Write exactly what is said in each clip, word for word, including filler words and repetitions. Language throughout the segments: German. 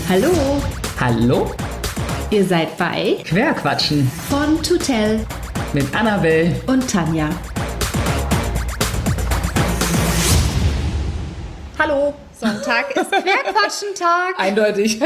Hallo, Hallo? ihr seid bei Querquatschen von Tutel mit Annabelle. und Tanja. Hallo, Sonntag ist Querquatschen-Tag. Eindeutig.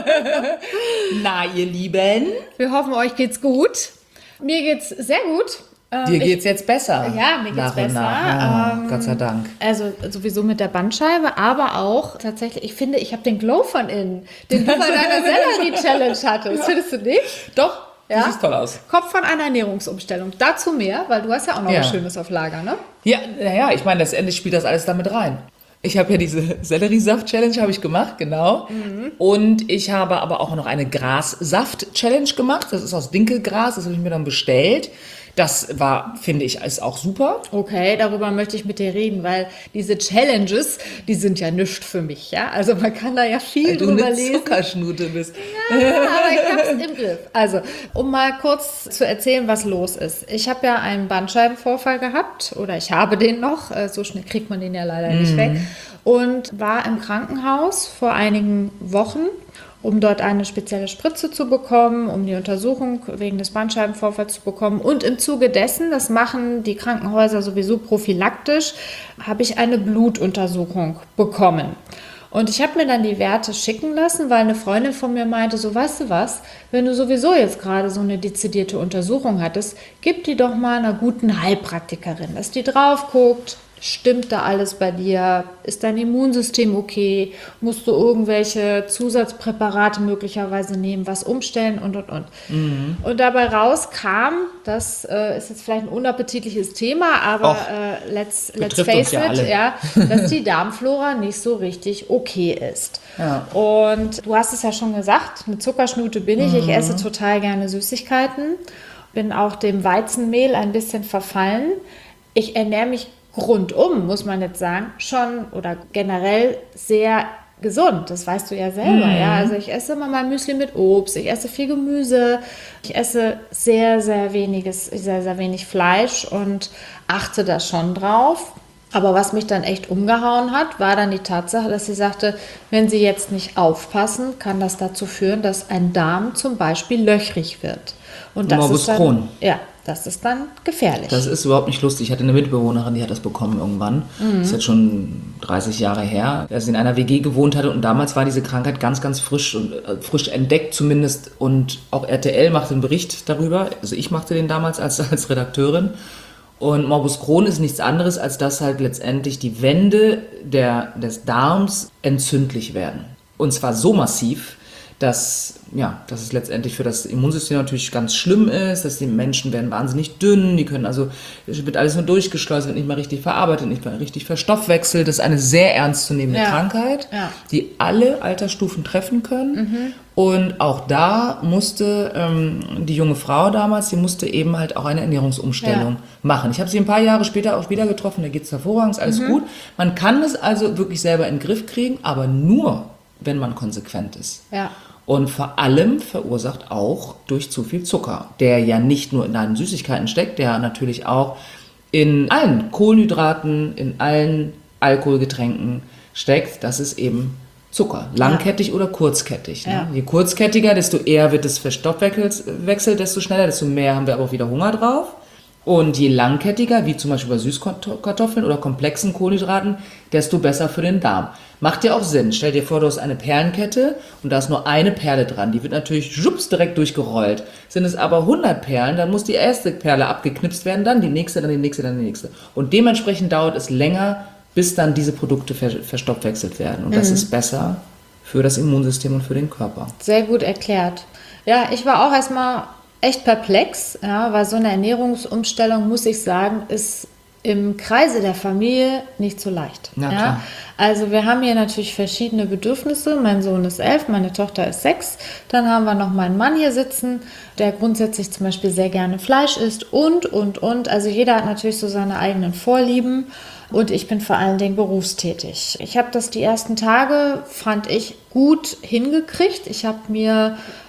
Na, ihr Lieben? Wir hoffen, euch geht's gut. Mir geht's sehr gut. Ähm, Dir ich- geht's jetzt besser. Ja, mir geht's nach besser. Und nach. Oh, Ähm, Gott sei Dank. Also sowieso mit der Bandscheibe, aber auch tatsächlich, ich finde, ich habe den Glow von innen, den du bei deiner Sellerie-Challenge hattest. Findest du nicht? Doch, Ja? du siehst toll aus. Kommt von einer Ernährungsumstellung. Dazu mehr, weil du hast ja auch noch Ja. was Schönes auf Lager, ne? Ja, naja, ich meine, letztendlich spielt das alles damit rein. Ich habe ja diese Selleriesaft-Challenge habe ich gemacht, genau. Mhm. Und ich habe aber auch noch eine Grassaft-Challenge gemacht. Das ist aus Dinkelgras, das habe ich mir dann bestellt. Das war, finde ich, ist auch super. Okay, darüber möchte ich mit dir reden, weil diese Challenges, die sind ja nichts für mich, ja? Also man kann da ja viel Weil du drüber eine lesen. Zuckerschnute bist. Ja, aber ich hab's im Griff. Also, um mal kurz zu erzählen, was los ist. Ich habe ja einen Bandscheibenvorfall gehabt, oder ich habe den noch, äh, so schnell kriegt man den ja leider nicht weg, und war im Krankenhaus vor einigen Wochen, um dort eine spezielle Spritze zu bekommen, um die Untersuchung wegen des Bandscheibenvorfalls zu bekommen. Und im Zuge dessen, das machen die Krankenhäuser sowieso prophylaktisch, habe ich eine Blutuntersuchung bekommen. Und ich habe mir dann die Werte schicken lassen, weil eine Freundin von mir meinte, so weißt du was, wenn du sowieso jetzt gerade so eine dezidierte Untersuchung hattest, gib die doch mal einer guten Heilpraktikerin, dass die drauf guckt. Stimmt da alles bei dir? Ist dein Immunsystem okay? Musst du irgendwelche Zusatzpräparate möglicherweise nehmen, was umstellen und, und, und. Mhm. Und dabei rauskam, das äh, ist jetzt vielleicht ein unappetitliches Thema, aber Och, äh, let's, let's betrifft face uns ja it, alle. ja, dass die Darmflora nicht so richtig okay ist. Ja. Und du hast es ja schon gesagt, eine Zuckerschnute bin ich. Ich esse total gerne Süßigkeiten, bin auch dem Weizenmehl ein bisschen verfallen. Ich ernähre mich rundum, muss man jetzt sagen, schon oder generell sehr gesund. Das weißt du ja selber. Mhm. Ja? Also ich esse immer mein Müsli mit Obst, ich esse viel Gemüse, ich esse sehr, sehr weniges, sehr, sehr wenig Fleisch und achte da schon drauf. Aber was mich dann echt umgehauen hat, war dann die Tatsache, dass sie sagte, wenn sie jetzt nicht aufpassen, kann das dazu führen, dass ein Darm zum Beispiel löchrig wird. Und das Morbus ist dann, Crohn. ja, das ist dann gefährlich. Das ist überhaupt nicht lustig. Ich hatte eine Mitbewohnerin, die hat das bekommen irgendwann. Das ist jetzt schon dreißig Jahre her, als sie in einer W G gewohnt hatte. Und damals war diese Krankheit ganz, ganz frisch und äh, frisch entdeckt zumindest. Und auch R T L machte einen Bericht darüber. Also ich machte den damals als, als Redakteurin. Und Morbus Crohn ist nichts anderes, als dass halt letztendlich die Wände der, des Darms entzündlich werden. Und zwar so massiv, dass, ja, dass es letztendlich für das Immunsystem natürlich ganz schlimm ist, dass die Menschen werden wahnsinnig dünn, die können also, es wird alles nur durchgeschleust, wird nicht mal richtig verarbeitet, nicht mal richtig verstoffwechselt. Das ist eine sehr ernstzunehmende Ja. Krankheit, Ja. die alle Altersstufen treffen können. Und auch da musste ähm, die junge Frau damals, die musste eben halt auch eine Ernährungsumstellung Ja. machen. Ich habe sie ein paar Jahre später auch wieder getroffen, da geht es hervorragend, ist alles gut. Man kann es also wirklich selber in den Griff kriegen, aber nur, wenn man konsequent ist. Ja. Und vor allem verursacht auch durch zu viel Zucker, der ja nicht nur in deinen Süßigkeiten steckt, der natürlich auch in allen Kohlenhydraten, in allen Alkoholgetränken steckt. Das ist eben Zucker, langkettig oder kurzkettig. Ne? Ja. Je kurzkettiger, desto eher wird es verstoffwechselt, desto schneller, desto mehr haben wir aber auch wieder Hunger drauf. Und je langkettiger, wie zum Beispiel bei Süßkartoffeln oder komplexen Kohlenhydraten, desto besser für den Darm. Macht ja auch Sinn. Stell dir vor, du hast eine Perlenkette und da ist nur eine Perle dran. Die wird natürlich schubs direkt durchgerollt. Sind es aber hundert Perlen, dann muss die erste Perle abgeknipst werden, dann die nächste, dann die nächste, dann die nächste. Und dementsprechend dauert es länger, bis dann diese Produkte ver- verstoffwechselt werden. Und das ist besser für das Immunsystem und für den Körper. Sehr gut erklärt. Ja, ich war auch erstmal echt perplex, ja, weil so eine Ernährungsumstellung, muss ich sagen, ist im Kreise der Familie nicht so leicht. Na ja. klar. Also wir haben hier natürlich verschiedene Bedürfnisse. Mein Sohn ist elf, meine Tochter ist sechs. Dann haben wir noch meinen Mann hier sitzen, der grundsätzlich zum Beispiel sehr gerne Fleisch isst und, und, und. Also jeder hat natürlich so seine eigenen Vorlieben. Und ich bin vor allen Dingen berufstätig. Ich habe das die ersten Tage, fand ich, gut hingekriegt. Ich habe mir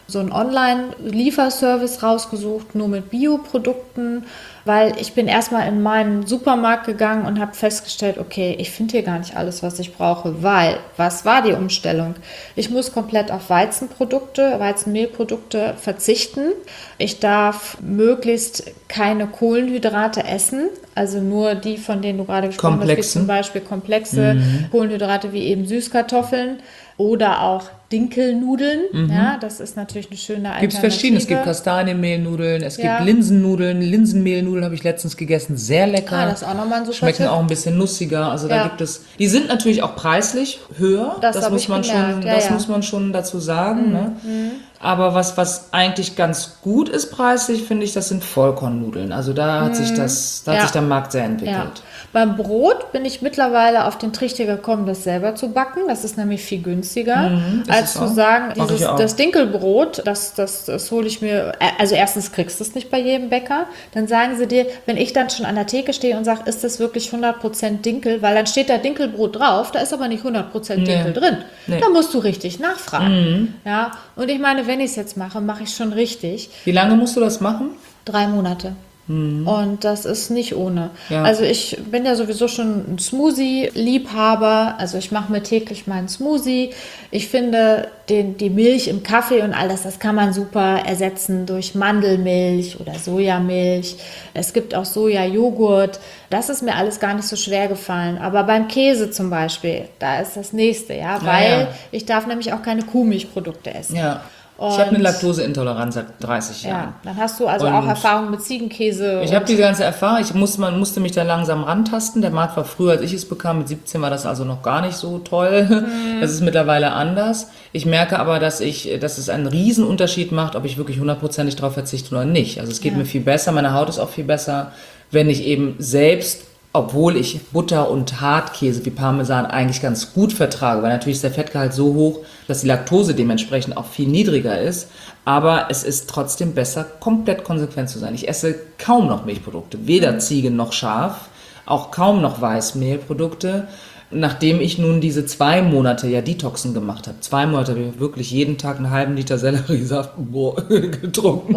so einen Online-Lieferservice rausgesucht, nur mit Bioprodukten, weil ich bin erstmal in meinen Supermarkt gegangen und habe festgestellt, okay, ich finde hier gar nicht alles, was ich brauche, weil, was war die Umstellung? Ich muss komplett auf Weizenprodukte, Weizenmehlprodukte verzichten. Ich darf möglichst keine Kohlenhydrate essen, also nur die, von denen du gerade gesprochen hast, wie zum Beispiel komplexe mhm. Kohlenhydrate wie eben Süßkartoffeln oder auch Dinkelnudeln, mhm. ja, das ist natürlich eine schöne Alternative. Gibt es verschiedene, es gibt Kastanienmehlnudeln, es ja. gibt Linsennudeln, Linsenmehlnudeln habe ich letztens gegessen, sehr lecker. Ah, das ist auch nochmal ein super Schmecken Tipp. auch ein bisschen nussiger, also ja. da gibt es, die sind natürlich auch preislich höher, das, das muss man gemerkt. schon, ja, das ja. muss man schon dazu sagen, mhm. ne? Mhm. Aber was, was eigentlich ganz gut ist preislich, finde ich, das sind Vollkornnudeln. Also da hat mhm. sich das, da hat ja. sich der Markt sehr entwickelt. Ja. Beim Brot bin ich mittlerweile auf den Trichter gekommen, das selber zu backen. Das ist nämlich viel günstiger, mhm, als zu sagen, dieses, das Dinkelbrot, das, das, das hole ich mir, also erstens kriegst du es nicht bei jedem Bäcker, dann sagen sie dir, wenn ich dann schon an der Theke stehe und sage, ist das wirklich hundert Prozent Dinkel, weil dann steht da Dinkelbrot drauf, da ist aber nicht hundert Prozent Dinkel nee. drin. Nee. Da musst du richtig nachfragen. Mhm. Ja? Und ich meine, wenn ich es jetzt mache, mache ich es schon richtig. Wie lange musst du das machen? Drei Monate. Und das ist nicht ohne. Ja. Also ich bin ja sowieso schon ein Smoothie-Liebhaber. Also ich mache mir täglich meinen Smoothie. Ich finde den, die Milch im Kaffee und all das, das kann man super ersetzen durch Mandelmilch oder Sojamilch. Es gibt auch Sojajoghurt. Das ist mir alles gar nicht so schwer gefallen. Aber beim Käse zum Beispiel, da ist das Nächste, ja, weil ja, ja. ich darf nämlich auch keine Kuhmilchprodukte essen. Ja. Und ich habe eine Laktoseintoleranz seit dreißig Jahren. Ja, dann hast du also und auch Erfahrung mit Ziegenkäse. Ich habe diese ganze Erfahrung. Ich muss, man musste mich da langsam rantasten. Der Markt war früher, als ich es bekam. Mit siebzehn war das also noch gar nicht so toll. Mhm. Das ist mittlerweile anders. Ich merke aber, dass ich, dass es einen Riesenunterschied macht, ob ich wirklich hundertprozentig darauf verzichte oder nicht. Also es geht ja. mir viel besser. Meine Haut ist auch viel besser, wenn ich eben selbst, obwohl ich Butter und Hartkäse wie Parmesan eigentlich ganz gut vertrage, weil natürlich ist der Fettgehalt so hoch, dass die Laktose dementsprechend auch viel niedriger ist, aber es ist trotzdem besser, komplett konsequent zu sein. Ich esse kaum noch Milchprodukte, weder Ziegen noch Schaf, auch kaum noch Weißmehlprodukte, nachdem ich nun diese zwei Monate ja Detoxen gemacht habe. Zwei Monate habe ich wirklich jeden Tag einen halben Liter Selleriesaft boah, getrunken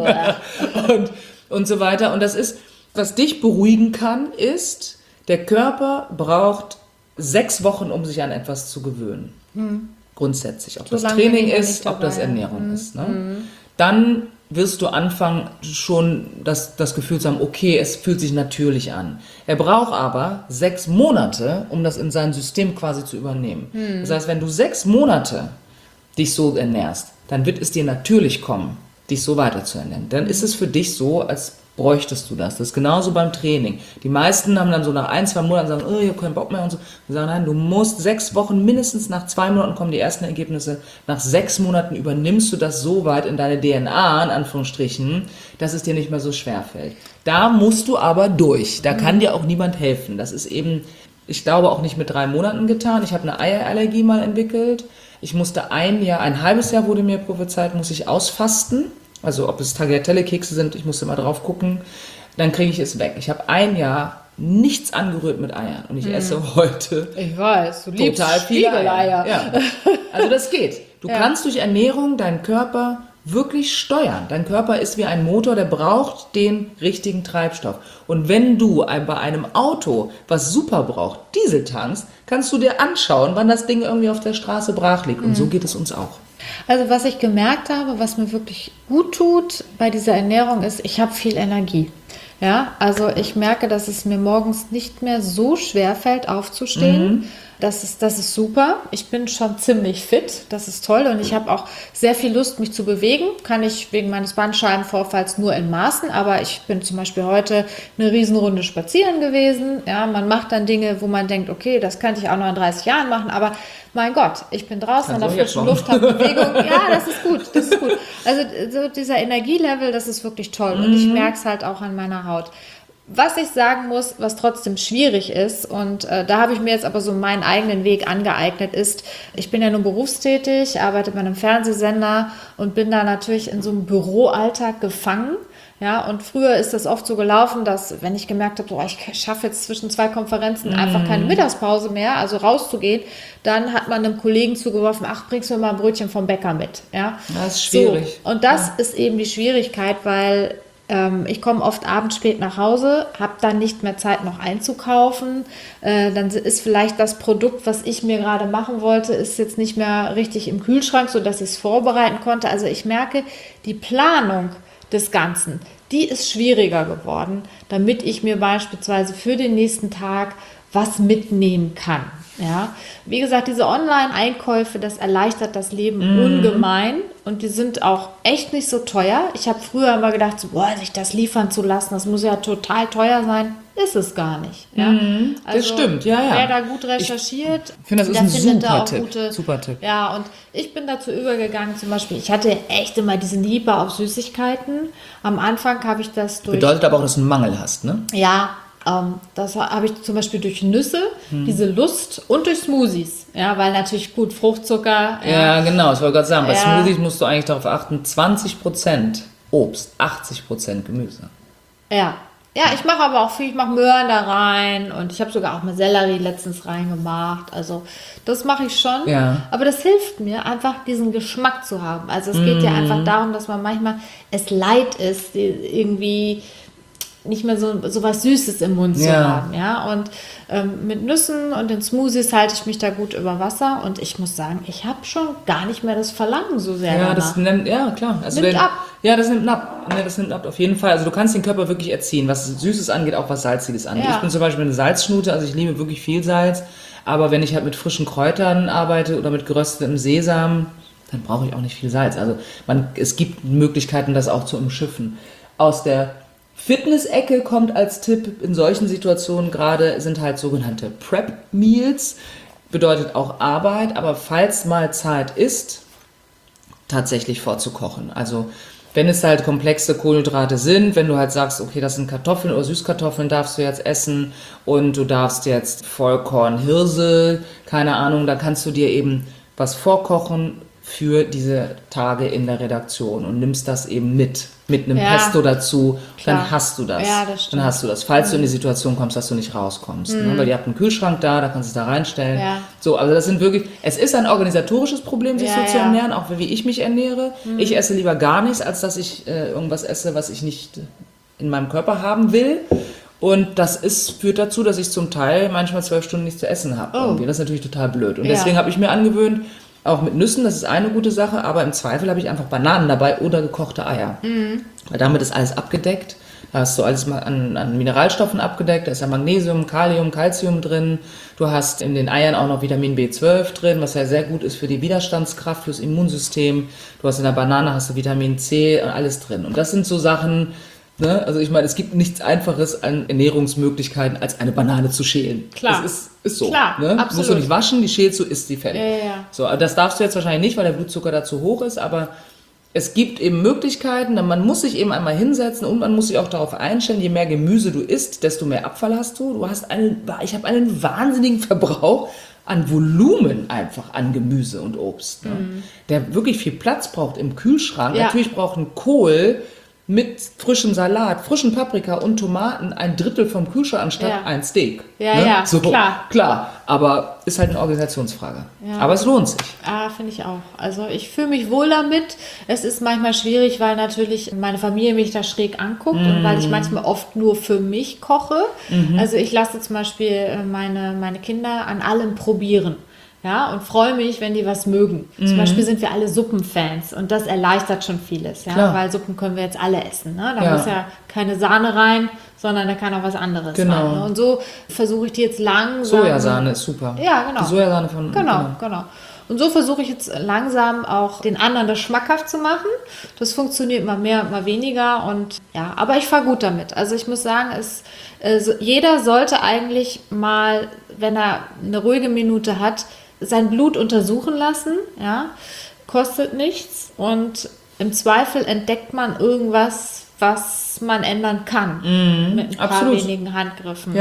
und, und so weiter. Und das ist, was dich beruhigen kann, ist, der Körper braucht sechs Wochen, um sich an etwas zu gewöhnen. Hm. Grundsätzlich. Ob so das Training ist, ob das Ernährung hm. ist. Ne? Hm. Dann wirst du anfangen, schon das, das Gefühl zu haben, okay, es fühlt sich natürlich an. Er braucht aber sechs Monate, um das in sein System quasi zu übernehmen. Hm. Das heißt, wenn du sechs Monate dich so ernährst, dann wird es dir natürlich kommen, dich so weiter zu ernähren. Dann ist es für dich so, als bräuchtest du das. Das ist genauso beim Training. Die meisten haben dann so nach ein, zwei Monaten sagen, oh, ich habe keinen Bock mehr und so. Wir sagen, nein, du musst sechs Wochen, mindestens nach zwei Monaten kommen die ersten Ergebnisse. Nach sechs Monaten übernimmst du das so weit in deine D N A, in Anführungsstrichen, dass es dir nicht mehr so schwer fällt. Da musst du aber durch. Da kann dir auch niemand helfen. Das ist eben, ich glaube, auch nicht mit drei Monaten getan. Ich habe eine Eierallergie mal entwickelt. Ich musste ein Jahr, ein halbes Jahr wurde mir prophezeit, muss ich ausfasten. Also ob es Tagliatelle-Kekse sind, ich musste mal drauf gucken, dann kriege ich es weg. Ich habe ein Jahr nichts angerührt mit Eiern und ich mm. esse heute ich weiß, du liebst total viele Eier. Ja. Also das geht. Du ja. kannst durch Ernährung deinen Körper wirklich steuern. Dein Körper ist wie ein Motor, der braucht den richtigen Treibstoff. Und wenn du bei einem Auto, was super braucht, Diesel tankst, kannst du dir anschauen, wann das Ding irgendwie auf der Straße brach liegt. Und mm. so geht es uns auch. Also was ich gemerkt habe, was mir wirklich gut tut bei dieser Ernährung ist, ich habe viel Energie. Ja, also ich merke, dass es mir morgens nicht mehr so schwer fällt, aufzustehen. Mhm. Das ist, das ist super. Ich bin schon ziemlich fit. Das ist toll. Und ich habe auch sehr viel Lust, mich zu bewegen. Kann ich wegen meines Bandscheibenvorfalls nur in Maßen. Aber ich bin zum Beispiel heute eine Riesenrunde spazieren gewesen. Ja, man macht dann Dinge, wo man denkt, okay, das könnte ich auch noch in dreißig Jahren machen. Aber mein Gott, ich bin draußen an der frischen Luft, habe Bewegung. Ja, das ist gut. Das ist gut. Also so dieser Energielevel, das ist wirklich toll. Und ich merke es halt auch an meiner Haut. Was ich sagen muss, was trotzdem schwierig ist, und äh, da habe ich mir jetzt aber so meinen eigenen Weg angeeignet, ist, ich bin ja nun berufstätig, arbeite bei einem Fernsehsender und bin da natürlich in so einem Büroalltag gefangen. Ja, und früher ist das oft so gelaufen, dass wenn ich gemerkt habe, oh, ich schaffe jetzt zwischen zwei Konferenzen einfach keine Mittagspause mehr, also rauszugehen, dann hat man einem Kollegen zugeworfen, ach, bringst du mir mal ein Brötchen vom Bäcker mit. Ja, das ist schwierig. So, und das ja. ist eben die Schwierigkeit, weil ähm, ich komme oft abends spät nach Hause, habe dann nicht mehr Zeit noch einzukaufen, äh, dann ist vielleicht das Produkt, was ich mir gerade machen wollte, ist jetzt nicht mehr richtig im Kühlschrank, sodass ich es vorbereiten konnte. Also ich merke, die Planung des Ganzen, die ist schwieriger geworden, damit ich mir beispielsweise für den nächsten Tag was mitnehmen kann. Ja, wie gesagt, diese Online-Einkäufe, das erleichtert das Leben mm. ungemein und die sind auch echt nicht so teuer. Ich habe früher immer gedacht, so, boah, sich das liefern zu lassen, das muss ja total teuer sein. Ist es gar nicht. Ja? Mm, das also, stimmt, ja, ja. Wer da gut recherchiert, ich finde, das ist ein super Tipp. Gute, super Tipp. Ja, und ich bin dazu übergegangen, zum Beispiel, ich hatte echt immer diesen Lieber auf Süßigkeiten. Am Anfang habe ich das durch... Bedeutet aber auch, dass du einen Mangel hast, ne? Ja, ähm, das habe ich zum Beispiel durch Nüsse, hm. diese Lust und durch Smoothies. Ja, weil natürlich gut, Fruchtzucker. Ja, ja genau, ich wollte gerade sagen, bei ja. Smoothies musst du eigentlich darauf achten, zwanzig Prozent Obst, achtzig Prozent Gemüse. Ja. Ja, ich mache aber auch viel, ich mache Möhren da rein und ich habe sogar auch mal Sellerie letztens reingemacht. Also das mache ich schon. Ja. Aber das hilft mir, einfach diesen Geschmack zu haben. Also es mm. geht ja einfach darum, dass man manchmal es leid ist, irgendwie nicht mehr so, so was Süßes im Mund ja. zu haben. Ja? Und ähm, mit Nüssen und den Smoothies halte ich mich da gut über Wasser. Und ich muss sagen, ich habe schon gar nicht mehr das Verlangen so sehr ja, danach. Das nimmt, ja, klar. Also nimmt wenn, ab. Ja, das nimmt ab. Nee, das nimmt ab, auf jeden Fall. Also du kannst den Körper wirklich erziehen, was Süßes angeht, auch was Salziges angeht. Ja. Ich bin zum Beispiel eine Salzschnute, also ich liebe wirklich viel Salz. Aber wenn ich halt mit frischen Kräutern arbeite oder mit geröstetem Sesam, dann brauche ich auch nicht viel Salz. Also man, es gibt Möglichkeiten, das auch zu umschiffen. Aus der Fitness-Ecke kommt als Tipp in solchen Situationen gerade, sind halt sogenannte Prep-Meals, bedeutet auch Arbeit, aber falls mal Zeit ist, tatsächlich vorzukochen. Also wenn es halt komplexe Kohlenhydrate sind, wenn du halt sagst, okay, das sind Kartoffeln oder Süßkartoffeln, darfst du jetzt essen und du darfst jetzt Vollkorn, Hirse, keine Ahnung, da kannst du dir eben was vorkochen für diese Tage in der Redaktion und nimmst das eben mit, mit einem ja, Pesto dazu, klar. Dann hast du das. Ja, das stimmt. Dann hast du das, falls mhm. du in die Situation kommst, dass du nicht rauskommst. Mhm. Ne? Weil ihr habt einen Kühlschrank da, da kannst du es da reinstellen. Ja. So, also das sind wirklich, es ist ein organisatorisches Problem, sich ja, so zu ja. ernähren, auch wie ich mich ernähre. Mhm. Ich esse lieber gar nichts, als dass ich äh, irgendwas esse, was ich nicht in meinem Körper haben will. Und das ist, führt dazu, dass ich zum Teil manchmal zwölf Stunden nichts zu essen habe. Oh. Das ist natürlich total blöd. Und ja. deswegen habe ich mir angewöhnt, auch mit Nüssen, das ist eine gute Sache, aber im Zweifel habe ich einfach Bananen dabei oder gekochte Eier. Mhm. Weil damit ist alles abgedeckt. Da hast du alles mal an, an Mineralstoffen abgedeckt. Da ist ja Magnesium, Kalium, Calcium drin. Du hast in den Eiern auch noch Vitamin B zwölf drin, was ja sehr gut ist für die Widerstandskraft, fürs Immunsystem. Du hast in der Banane hast du Vitamin C und alles drin. Und das sind so Sachen, ne? Also ich meine, es gibt nichts Einfaches an Ernährungsmöglichkeiten, als eine Banane zu schälen. Klar. Das ist, ist so. Klar, ne? absolut. Musst du nicht waschen, die schälst du, isst die fertig. Ja, ja, ja. So, das darfst du jetzt wahrscheinlich nicht, weil der Blutzucker da zu hoch ist, aber es gibt eben Möglichkeiten, man muss sich eben einmal hinsetzen und man muss sich auch darauf einstellen, je mehr Gemüse du isst, desto mehr Abfall hast du. Du hast einen, ich habe einen wahnsinnigen Verbrauch an Volumen einfach an Gemüse und Obst, ne? Mhm. Der wirklich viel Platz braucht im Kühlschrank. Ja. Natürlich braucht ein Kohl mit frischem Salat, frischen Paprika und Tomaten ein Drittel vom Kühlschrank anstatt ja. ein Steak. Ja, ne? ja, so, klar. Klar, aber ist halt eine Organisationsfrage. Ja. Aber es lohnt sich. Ah, finde ich auch. Also ich fühle mich wohl damit. Es ist manchmal schwierig, weil natürlich meine Familie mich da schräg anguckt mm. und weil ich manchmal oft nur für mich koche. Mm-hmm. Also ich lasse zum Beispiel meine, meine Kinder an allem probieren. Ja, und freue mich, wenn die was mögen. Mhm. Zum Beispiel sind wir alle Suppenfans und das erleichtert schon vieles, ja, Klar. weil Suppen können wir jetzt alle essen. Ne? Da ja. muss ja keine Sahne rein, sondern da kann auch was anderes genau. rein. Ne? Und so versuche ich die jetzt langsam... Sojasahne ist super. Ja, genau. Die Sojasahne von... Genau, genau. genau. Und so versuche ich jetzt langsam auch den anderen das schmackhaft zu machen. Das funktioniert mal mehr und mal weniger und ja, aber ich fahre gut damit. Also ich muss sagen, es, äh, jeder sollte eigentlich mal, wenn er eine ruhige Minute hat, sein Blut untersuchen lassen, ja, kostet nichts und im Zweifel entdeckt man irgendwas, was man ändern kann, mm, mit ein paar absolut. wenigen Handgriffen. Ja.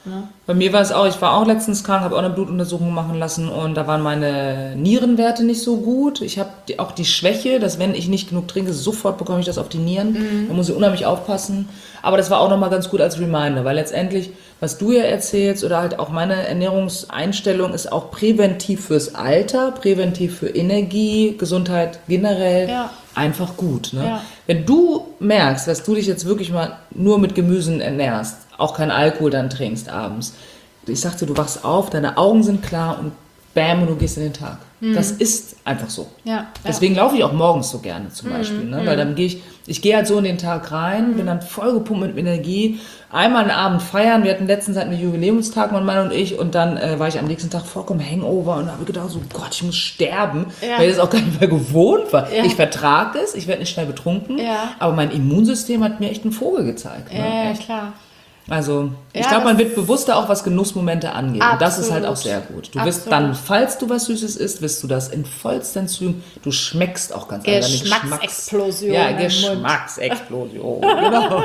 Ne? Bei mir war es auch, ich war auch letztens krank, habe auch eine Blutuntersuchung machen lassen und da waren meine Nierenwerte nicht so gut. Ich habe auch die Schwäche, dass wenn ich nicht genug trinke, sofort bekomme ich das auf die Nieren. Mhm. Da muss ich unheimlich aufpassen. Aber das war auch nochmal ganz gut als Reminder, weil letztendlich, was du ja erzählst oder halt auch meine Ernährungseinstellung ist auch präventiv fürs Alter, präventiv für Energie, Gesundheit generell. Ja. Einfach gut. Ne? Ja. Wenn du merkst, dass du dich jetzt wirklich mal nur mit Gemüsen ernährst, auch kein Alkohol dann trinkst abends, ich sagte, du wachst auf, deine Augen sind klar und bam, und du gehst in den Tag. Mhm. Das ist einfach so. Ja, Deswegen ja. laufe ich auch morgens so gerne zum Beispiel. Mhm. Ne? Weil dann gehe ich, ich gehe halt so in den Tag rein, mhm. bin dann voll gepumpt mit Energie. Einmal einen Abend feiern, wir hatten letztens halt einen Jubiläumstag, mein Mann und ich, und dann äh, war ich am nächsten Tag vollkommen Hangover und habe gedacht, so Gott, ich muss sterben, ja. weil ich das auch gar nicht mehr gewohnt war. Ja. Ich vertrage es, ich werde nicht schnell betrunken, ja. aber mein Immunsystem hat mir echt einen Vogel gezeigt. Ne? Ja, echt. klar. Also, ich ja, glaube, man wird bewusster auch, was Genussmomente angeht. Absolut. Und das ist halt auch sehr gut. Du wirst dann, falls du was Süßes isst, wirst du das in vollsten Zügen, du schmeckst auch ganz einfach. Geschmacksexplosion. Ja, Geschmacksexplosion. Genau.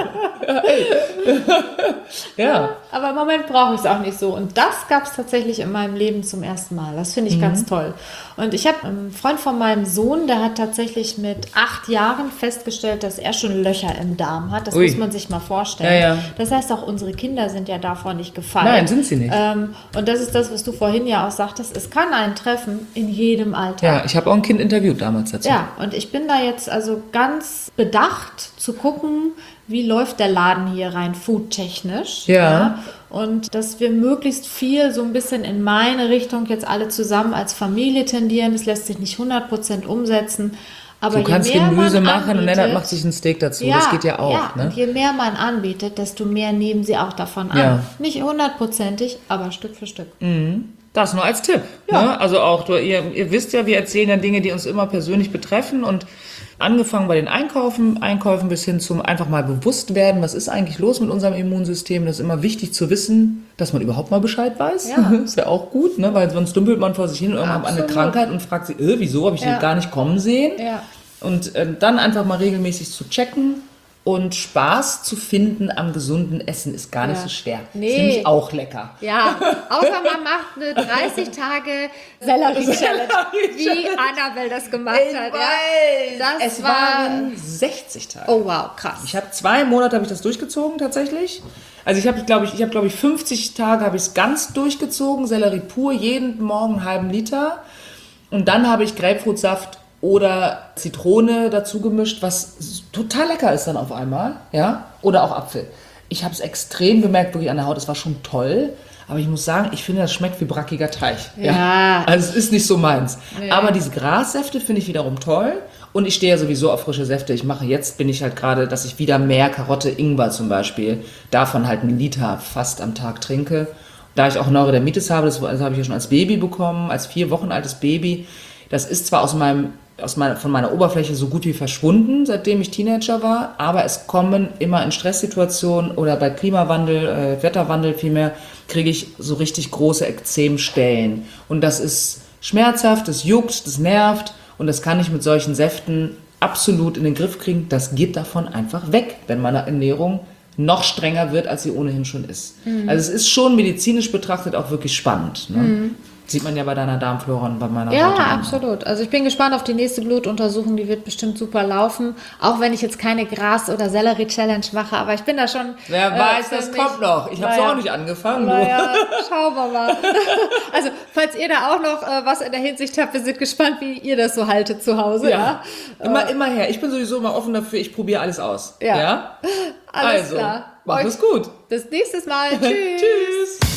Ja. Aber im Moment brauche ich es auch nicht so. Und das gab es tatsächlich in meinem Leben zum ersten Mal. Das finde ich mhm. ganz toll. Und ich habe einen Freund von meinem Sohn, der hat tatsächlich mit acht Jahren festgestellt, dass er schon Löcher im Darm hat. Das Ui. muss man sich mal vorstellen. Ja, ja. Das heißt, auch unsere Kinder sind ja davon nicht gefallen. Nein, sind sie nicht. Ähm, und das ist das, was du vorhin ja auch sagtest. Es kann einen treffen in jedem Alter. Ja, ich habe auch ein Kind interviewt damals dazu. Ja, und ich bin da jetzt also ganz bedacht zu gucken, wie läuft der Laden hier rein foodtechnisch. Ja. ja. Und dass wir möglichst viel so ein bisschen in meine Richtung jetzt alle zusammen als Familie tendieren. Das lässt sich nicht hundert Prozent umsetzen. Aber du kannst je mehr Gemüse man machen anbietet, und Lennart macht sich ein Steak dazu. Ja, das geht ja auch. Ja, ne? Und je mehr man anbietet, desto mehr nehmen sie auch davon an. Ja. Nicht hundertprozentig, aber Stück für Stück. Mhm. Das nur als Tipp. Ja. Ne? Also auch, du, ihr, ihr wisst ja, wir erzählen ja Dinge, die uns immer persönlich betreffen und angefangen bei den Einkaufen, Einkäufen bis hin zum einfach mal bewusst werden, was ist eigentlich los mit unserem Immunsystem. Das ist immer wichtig zu wissen, dass man überhaupt mal Bescheid weiß. Ja. Ist ja auch gut, ne? Weil sonst dümpelt man vor sich hin und irgendwann hat eine Krankheit und fragt sich, äh, wieso habe ich ja. die gar nicht kommen sehen? Ja. Und äh, dann einfach mal regelmäßig zu checken. Und Spaß zu finden am gesunden Essen ist gar nicht ja. so schwer. Nee. Ist nämlich auch lecker. Ja, außer man macht eine dreißig Tage Sellerie-Challenge, wie Annabelle das gemacht ich hat. Weiß. Ja. Das es war waren sechzig Tage. Oh wow, krass. Ich habe zwei Monate habe ich das durchgezogen tatsächlich. Also ich habe, glaube ich, ich habe, glaube ich, fünfzig Tage habe ich es ganz durchgezogen, Sellerie pur, jeden Morgen einen halben Liter. Und dann habe ich Grapefruitsaft oder Zitrone dazu gemischt, was total lecker ist dann auf einmal, ja, oder auch Apfel. Ich habe es extrem gemerkt, wirklich an der Haut, es war schon toll, aber ich muss sagen, ich finde, das schmeckt wie brackiger Teig. Ja. ja. Also es ist nicht so meins. Nee. Aber diese Grassäfte finde ich wiederum toll und ich stehe ja sowieso auf frische Säfte. Ich mache jetzt, bin ich halt gerade, dass ich wieder mehr Karotte, Ingwer zum Beispiel, davon halt einen Liter fast am Tag trinke. Da ich auch Neurodermitis habe, das, das habe ich ja schon als Baby bekommen, als vier Wochen altes Baby. Das ist zwar aus meinem aus meiner, von meiner Oberfläche so gut wie verschwunden, seitdem ich Teenager war, aber es kommen immer in Stresssituationen oder bei Klimawandel, äh, Wetterwandel vielmehr, kriege ich so richtig große Ekzemstellen. Und das ist schmerzhaft, das juckt, das nervt und das kann ich mit solchen Säften absolut in den Griff kriegen. Das geht davon einfach weg, wenn meine Ernährung noch strenger wird, als sie ohnehin schon ist. Mhm. Also es ist schon medizinisch betrachtet auch wirklich spannend. Ne? Mhm. Sieht man ja bei deiner Darmflora und bei meiner Ja, Haut. absolut. Also ich bin gespannt auf die nächste Blutuntersuchung, die wird bestimmt super laufen. Auch wenn ich jetzt keine Gras- oder Sellerie-Challenge mache, aber ich bin da schon... Wer äh, weiß, das mich, kommt noch. Ich habe es auch nicht angefangen. Naja, schauen wir mal. Also, falls ihr da auch noch äh, was in der Hinsicht habt, wir sind gespannt, wie ihr das so haltet zu Hause. Ja. ja? Immer, äh, immer her. Ich bin sowieso immer offen dafür, ich probiere alles aus. Ja. ja? Alles also, klar. Mach es gut. Bis nächstes Mal. Tschüss. Tschüss.